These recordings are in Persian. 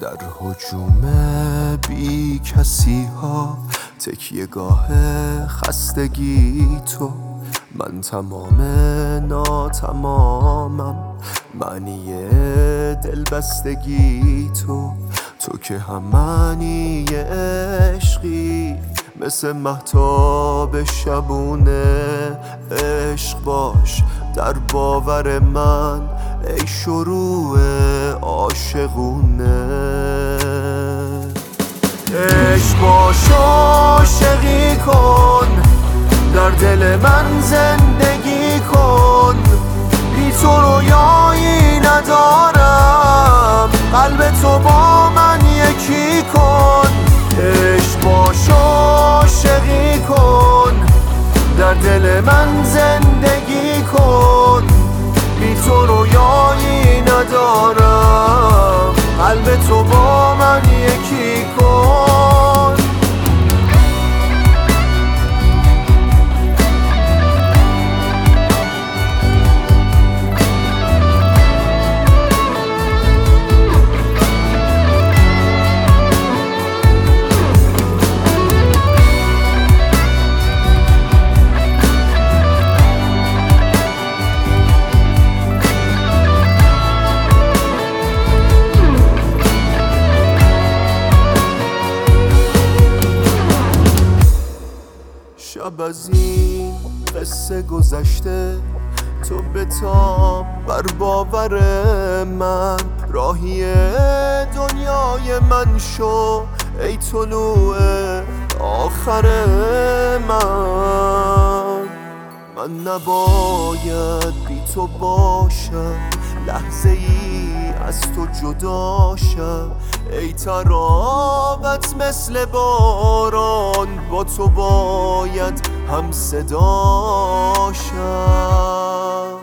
در هجوم بی کسی ها تکیهگاه خستگی تو، من تمام ناتمامم، معنی دلبستگی تو که هم معنی عشقی، مثل مهتاب شبونه عشق باش در باور من، ای شروع عاشقونه. عشق باش عاشقی کن، در دل من زندگی کن، بی تو رویایی ندارم، قلب تو با من یکی کن. عشق باش عاشقی کن، در دل من زندگی کن، بی تو رویایی ندارم، قلب تو با من یکی کن. شب از این قصه گذشته، تو بتاب بر باور من، راهی دنیای من شو، ای طلوع آخر من نباید بی تو باشم، لحظه ای از تو جدا شم، ای تراوت مثل باران، با تو باید هم صدا شم.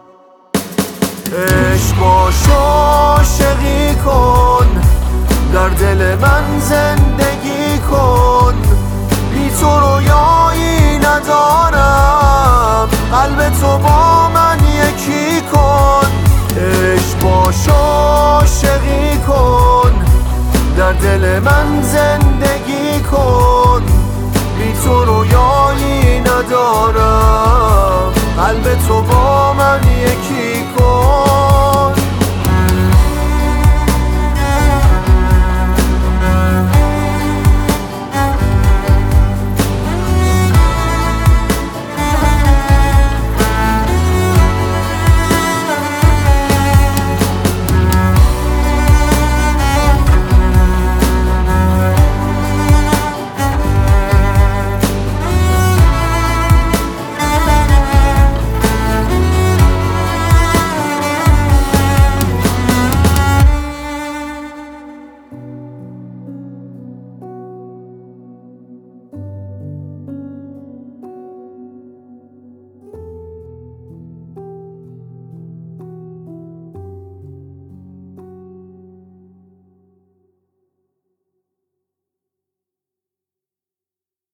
عشق باش عاشقی کن، در دل من زندگی کن، بی تو رویایی ندارم، قلب تو با من یکی کن. عشق باش عاشقی کن، در دل من زندگی کن، بی تو رویایی ندارم، قلب تو